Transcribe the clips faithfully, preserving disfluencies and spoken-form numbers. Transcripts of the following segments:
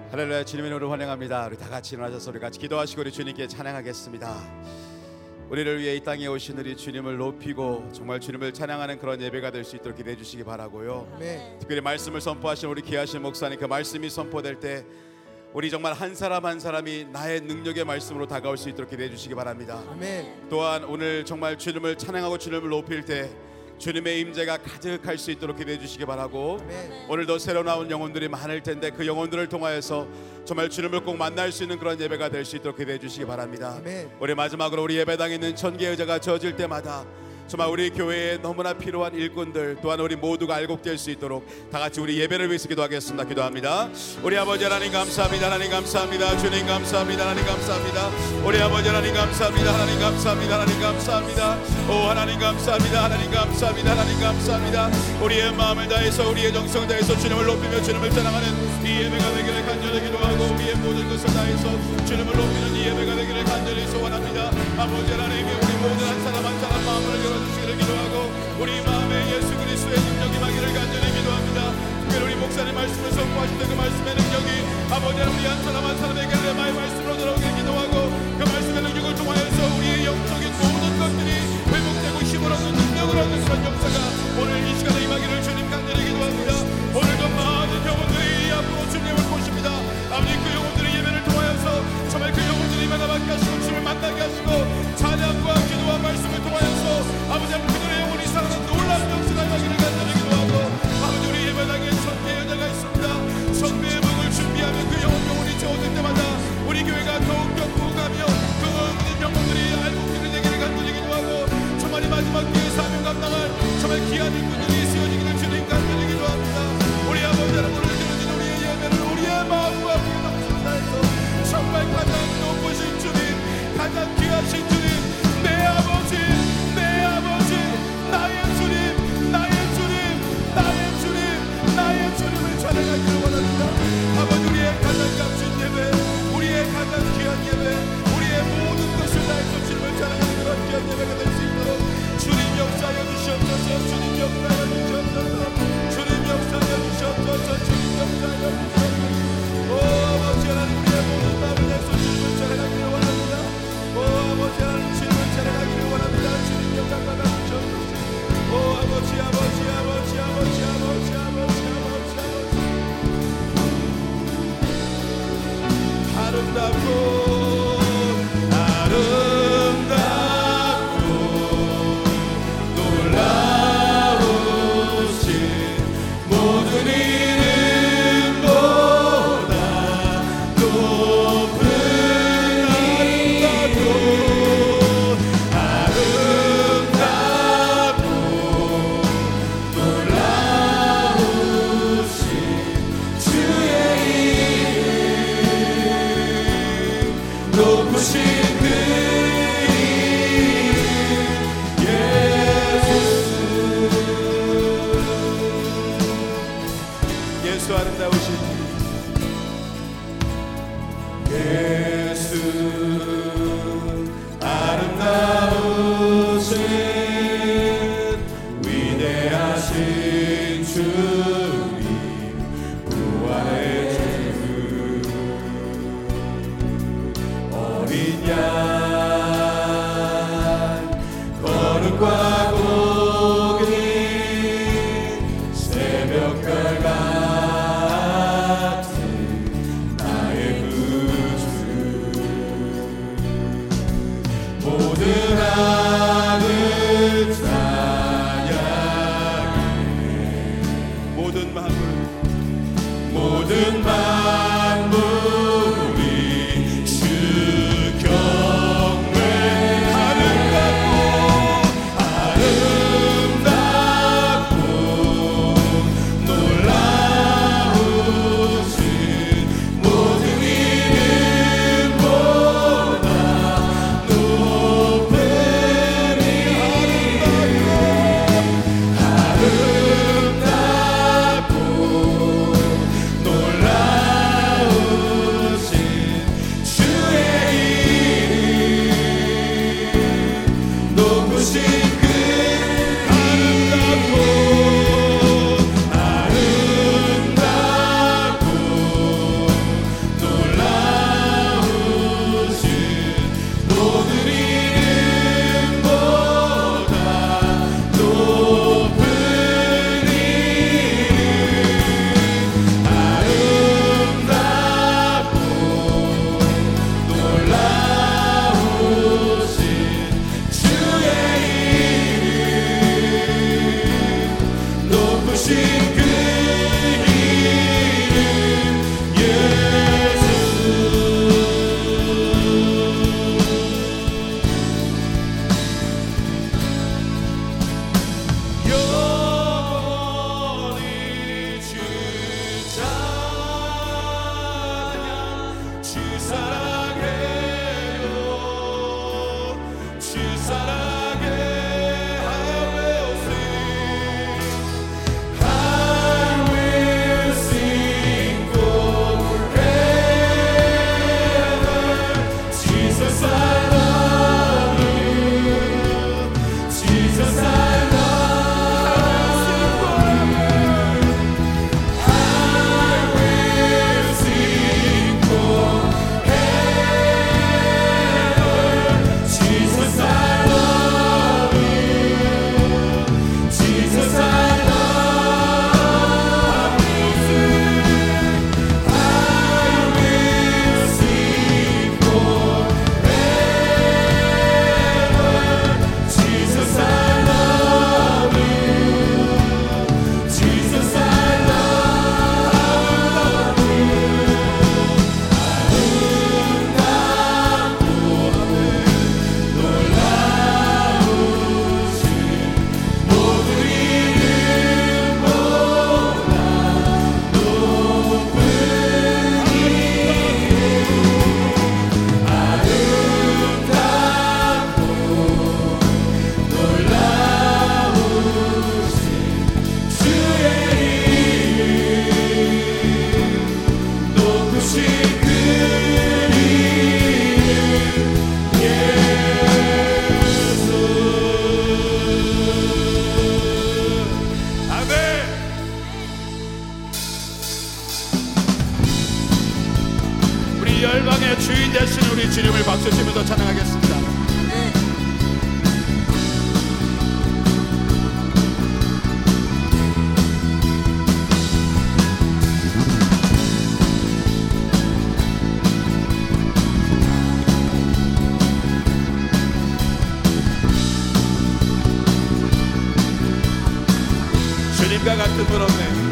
할렐루야. 주님의 이름으로 환영합니다. 우리 다 같이 일어나셔서 우리 같이 기도하시고 우리 주님께 찬양하겠습니다. 우리를 위해 이 땅에 오신 우리 주님을 높이고 정말 주님을 찬양하는 그런 예배가 될 수 있도록 기대해 주시기 바라고요. 네. 특별히 말씀을 선포하신 우리 귀하신 목사님, 그 말씀이 선포될 때 우리 정말 한 사람 한 사람이 나의 능력의 말씀으로 다가올 수 있도록 기대해 주시기 바랍니다. 아멘. 또한 오늘 정말 주님을 찬양하고 주님을 높일 때 주님의 임재가 가득할 수 있도록 기대해 주시기 바라고, 아멘. 오늘도 새로 나온 영혼들이 많을 텐데 그 영혼들을 통하여서 정말 주님을 꼭 만날 수 있는 그런 예배가 될 수 있도록 기대해 주시기 바랍니다. 아멘. 우리 마지막으로 우리 예배당에 있는 천개의 의자가 저어질 때마다 정말 우리 교회에 너무나 필요한 일꾼들, 또한 우리 모두가 알곡될 수 있도록 다 같이 우리 예배를 위해서 기도하겠습니다. 기도합니다. 우리 아버지 하나님 감사합니다. 하나님 감사합니다. 주님 감사합니다. 하나님 감사합니다. 우리 아버지 하나님 감사합니다. 하나님 감사합니다. 하나님 감사합니다. 오 하나님 감사합니다. 하나님 감사합니다. 하나님 감사합니다. 우리의 마음을 다해서 우리의 정성을 다해서 주님을 높이며 주님을 찬양하는 이 예배가 되기를 간절히 기도하고, 우리의 모든 것을 다해서 주님을 높이는 이 예배가 되기를 간절히 소원합니다. 아버지 하나님, 우리 모든 한 사람 한 사람 마음을 열어 주시기를 기도하고, 우리 마음에 예수 그리스도의 능력이 임하기를 간절히 기도합니다. 특별히 우리 목사님 말씀을 선포하실 때 그 말씀의 능력이 아버지 하나님 우리 한 사람 한 사람에게 레마의 말씀으로 들어오기를 기도하고, 그 말씀의 능력을 통하여서 우리의 영적인 모든 것들이 회복되고 힘을 얻는 능력을 얻는 그런 역사가 오늘 이 시간에 임하기를 주님 간절히 기도합니다. 오늘도 많은 영혼들이 앞으로 주님을 보십니다. 아버지, 그 영혼들의 예배를 통하여서 정말 그 영혼들이 만나게 하시고 주님을 만나게 하시고 찬양과 기도와 말씀을 통하여서 아버지 하나님 그들의 영혼이 살아난 놀라운 역사가 임하기를 간절히 기도하고, 아버지 우리 예배당에 천개의 여자가 있습니다. 천개의 목을 준비하면 그 영혼 영혼이 채워질 때마다 우리 교회가 더욱더 부흥하며 그 모든 영혼들이 알곡들이 되기를 간절히 기도하고, 정말 이 마지막 기회의 사명 감당할 정말 귀한 일꾼들이 세워지기를 주님 간절히 기도합니다. 우리 아버지 하나님 오늘 드려진 우리의 예배를 우리의 마음과 우리의 정성을 다해서 정말 가장 높으신 주님, 가장 귀하신 주님, 내 아버지, 내 아버지, 나의 주님, 나의 주님, 나의 주님, 나의 주님을 찬양하기를 원합니다. 아버지, 우리의 가장 값진 예배, 우리의 가장 귀한 예배, 우리의 모든 것을 다해서 주님을 찬양하는 그런 귀한 예배가 될 수 있도록 주님 역사하여 주시옵소서. 주님 역사하여 주시옵소서. 주님 역사하여 주시옵소서. 주님 역사하여 주시옵소서. 오 아버지 하나님, 우리의 모든 마음을 다해서 주님을 찬양하기를 원합니다. 오 아버지 하나님, 주님을 찬양하기를 원합니다. 주님 영광 받아 주시옵소서. 오 아버지 아버지 아버지 아버지 아버지 아버지 아버지 아버지 아름답고 새벽별 같은 나의 구주 열방의 주인 되신 우리 주님을 박수치면서 찬양하겠습니다. 주님과 같은 분 없네.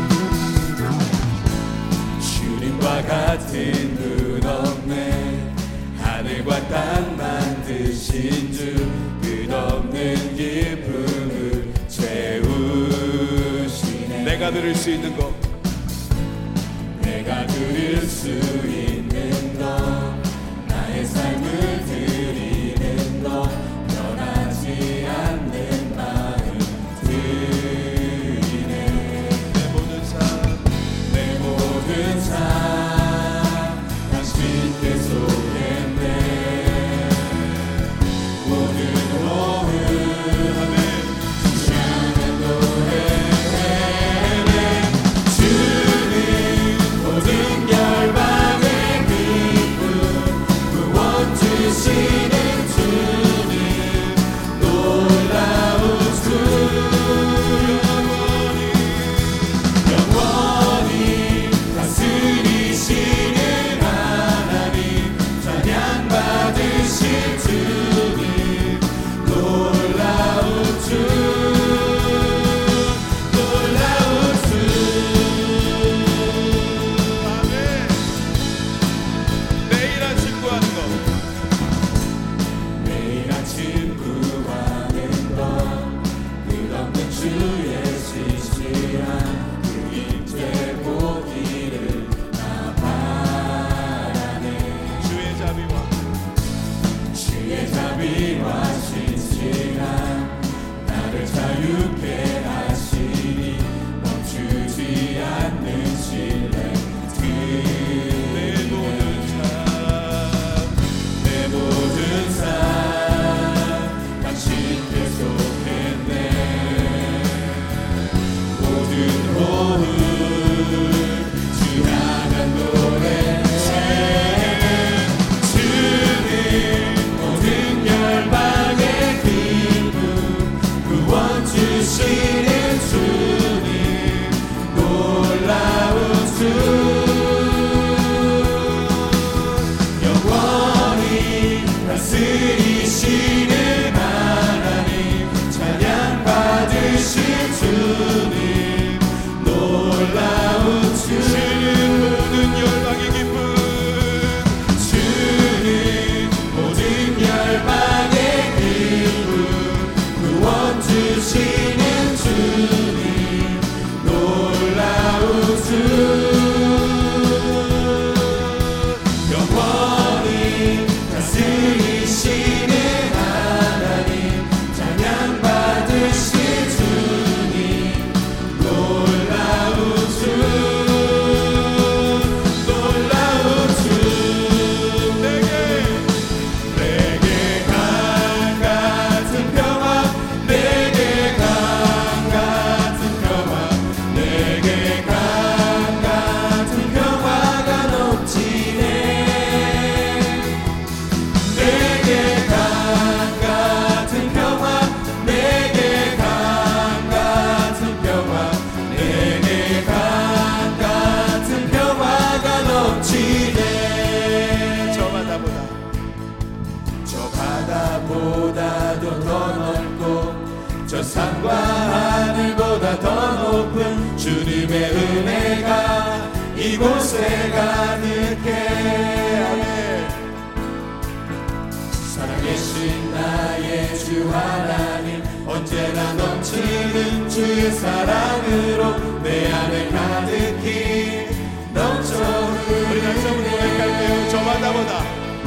주님과 같은 분 없네. 하늘과 땅 만드신 주 끝없는 기쁨을 채우시네. 내가 들을 수 있는 것, 내가 들을 수 있는 것, 나의 삶을 드리는 것, 변하지 않는 마음 드리네. 내 모든 삶, 내 모든 삶 당신께 속했네. 모든 호흡 주는 노래네. 주는 모든 열방을 주님의 은혜가 이곳에 가득해. 아멘. 살아계신 나의 주 하나님, 언제나 넘치는 주의 사랑으로 내 안에 가득히 넘쳐 흐르는. 우리 다시 한번 고백할게요. 저 바다보다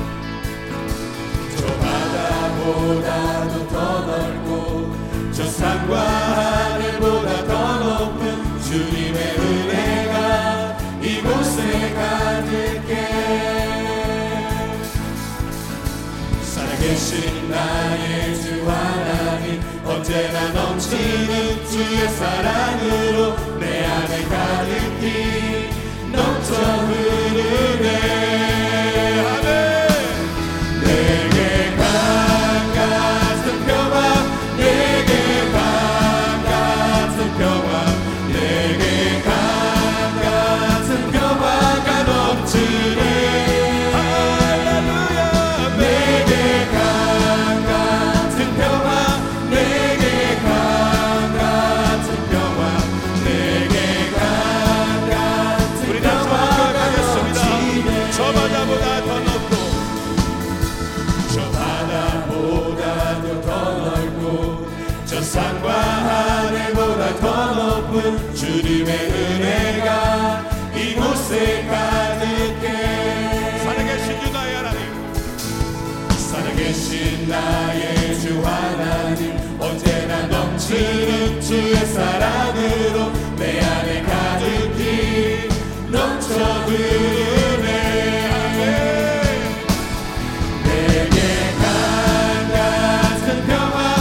저 바다보다도 더 넓고 저 산과 하늘보다 더 높은 주님의 은혜가 이곳에 가득해. 살아계신 나의 주 하나님, 언제나 넘치는 주의 사랑으로 내 안에 가득히 넘쳐 흐르네. 내게 강 같은 평화, 내게 강 같은 평화, 내게 강 같은 평화가 넘치네. 산과 하늘보다 더 높은 주님의 은혜가 이곳에 가득해. 살아계신 주 나의 하나님, 살아계신 나의 주 하나님, 언제나 넘치는 주의 사랑으로 내 안에 가득히 넘쳐 흐르네. 내게 강 같은 평화,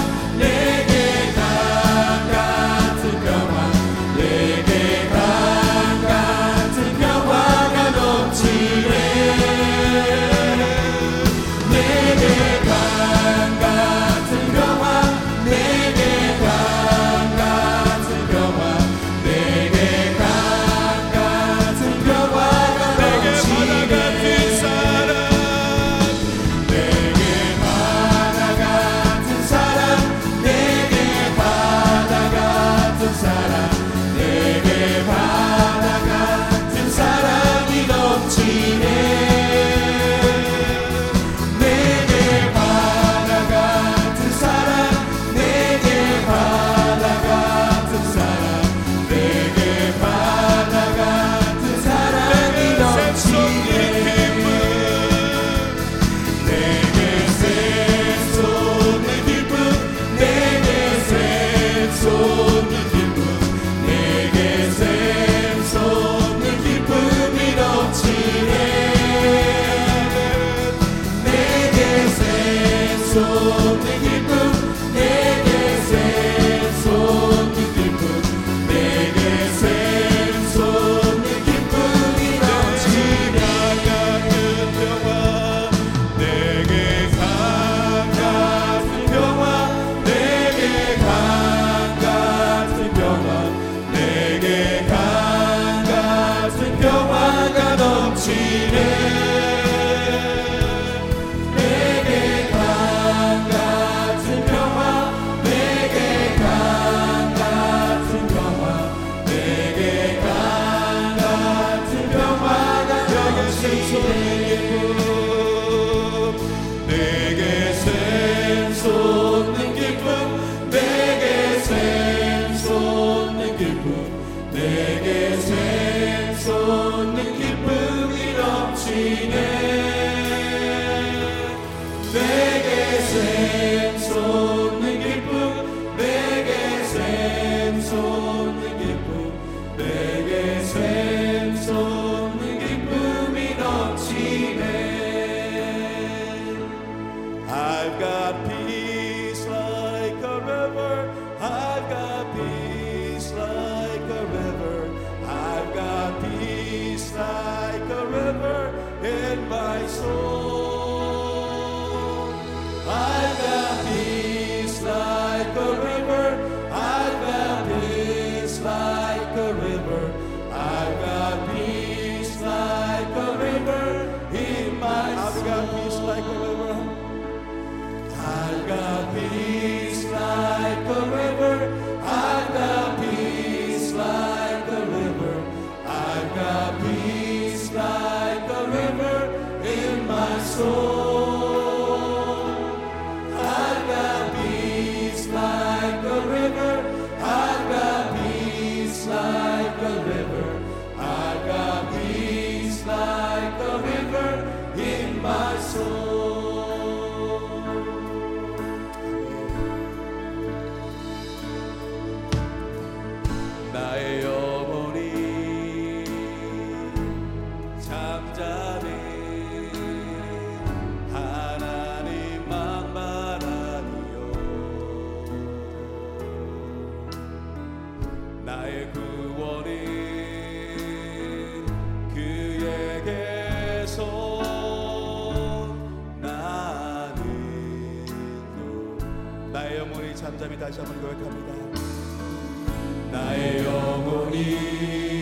peace like a river. I've got peace like a soul. I've got peace like a river. I've got peace like a river. I've got peace like a river in my soul. 나의 영혼이 잠자네. 하나님만 바라니요. 나의 구원이 그에게서 나는도. 나의 영혼이 잠잠히 다시 한번 고백합니다. 나의 영혼이